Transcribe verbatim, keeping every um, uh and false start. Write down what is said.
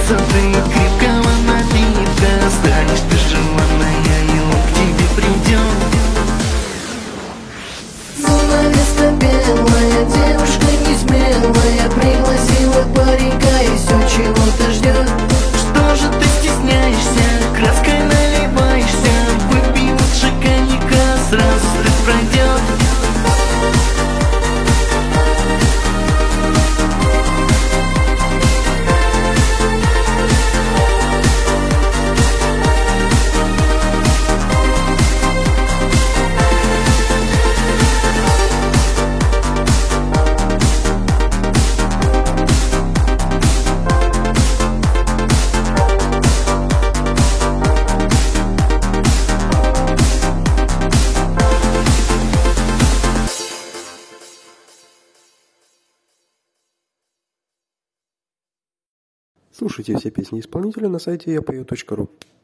красоты, крепкого напитка. Станешь ты желанная, и он к тебе придет. Занавеска белая, девушка не смелая, пригласила паренька и все чего-то ждет. Что же ты стесняешься, краской наливаешься? Выпей лучше коньяка, сразу стыд пройдет. Слушайте все песни исполнителя на сайте я пою точка ру.